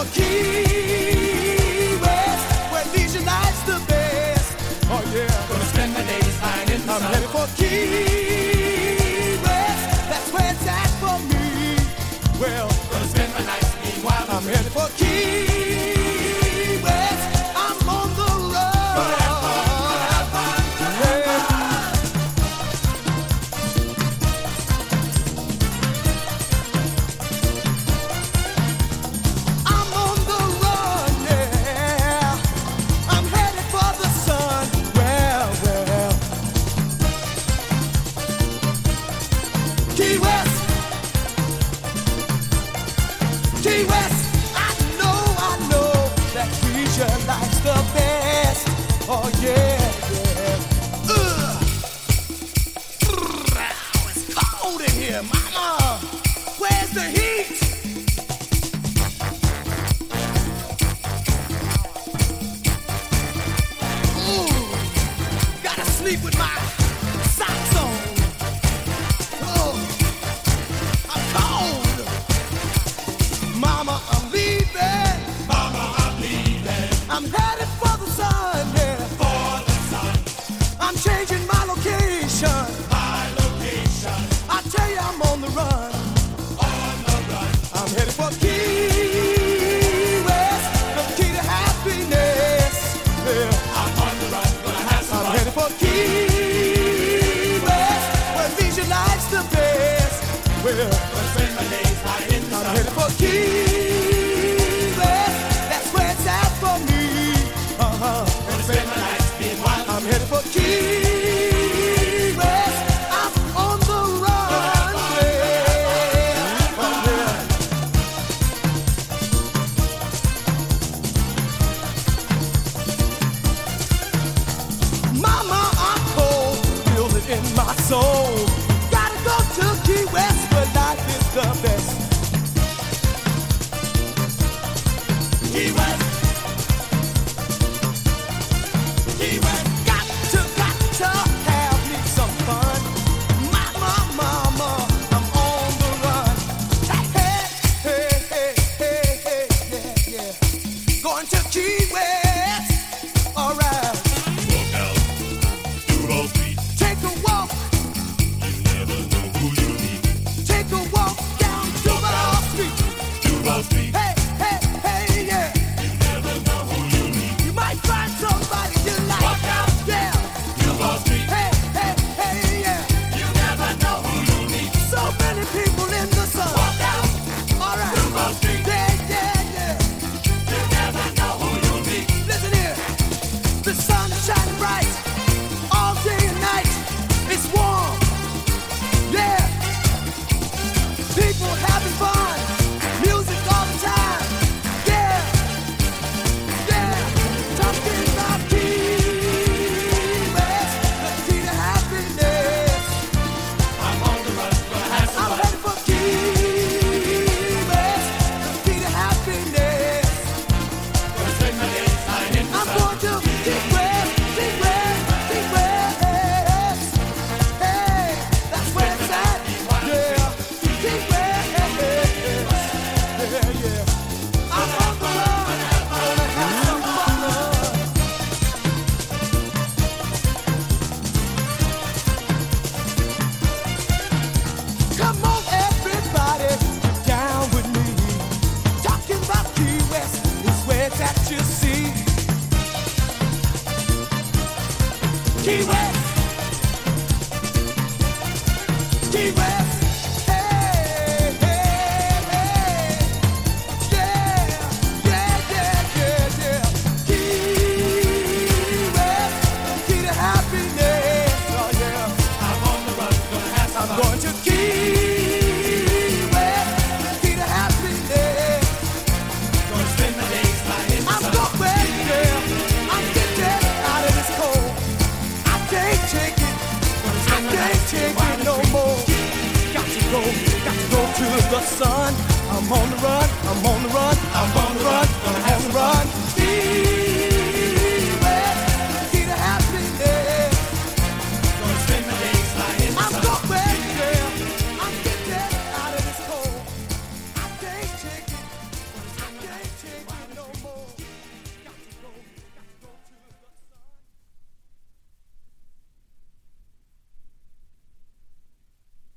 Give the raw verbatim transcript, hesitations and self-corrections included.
Key West, where leisure life's the best. Oh yeah, gonna spend my days lying in the I'm sun. headed for Key West, that's where it's at for me. Well, gonna spend my nights being wild. I'm headed for Key West, I'm on the road. Gonna have fun, gonna have fun, gonna have fun. I'm on the run, yeah. I'm headed for the sun. Well, well. Key West. Key West. I know, I know that leisure life's the best. Oh yeah, yeah. Ugh. Brrr, it's cold in here, mama. Where's the heat? Ooh, gotta sleep with my socks on. Oh, I'm cold. Mama, I'm leaving. Mama, I'm leaving I'm headed for the sun, yeah. for the sun. I'm changing my location. My location I tell you, I'm on the run. on the run. I'm headed for Key West, the key to happiness. Yeah. I'm on the run, gonna have some I'm fun. headed for Key West, where leisure life's the best. Well, Gonna spend my days lying in the I'm sun. headed for Key West, that's where it's at for me. Uh-huh. Gonna spend my nights being wild. I'm headed for Key West, I'm on the run. Yeah. Oh, yeah. Mama, I'm cold, feel it in my soul. Gotta go to Key West where life is the best. Key West. Key West. Got to, got to have me some fun. Mama, mama, I'm on the run. Hey, hey, hey, hey, hey, yeah, yeah. Going to Key West, alright. Walk out Duval Street. Take a walk, You never know who you meet. take a walk down Duval Street. Duval Street. Hey, hey, hey, yeah. You never know who you meet. You might find somebody you like. Walk out Yeah. Duval Street. Hey, hey, hey, yeah. You never know who you meet. So many people in the sun. Walk out Alright. Duval Street. Yeah, yeah, yeah. You never know who you meet. Listen here. The sun is shining bright all day and night. It's warm. Yeah. People having fun. Music all the time. Yeah. Yeah. Talking about Key West, the key to happiness. I'm on the run, gonna have some I'm fun. headed for Key West, the key to happiness. Gonna spend my days lying in the I'm sun. going to Key West, Key West, Key West. Hey, that's where it's at. Yeah, Key West. Yeah, yeah. I'm on the run. Gonna have some fun. Come on, everybody, get down with me. Talking about Key West is where it's at, you see. Key West. Key West. Hey, hey, hey. Yeah, yeah, yeah, yeah, yeah. Key West, key to happiness. Oh, yeah. I'm on the run, gonna have some I'm fun. going to Key West, key to happiness. Gonna spend my days lying in the I'm sun. going, yeah. I'm getting out of this cold. I can't take it. I can't take it no more. Got to go, got to go to the sun. I'm on the run.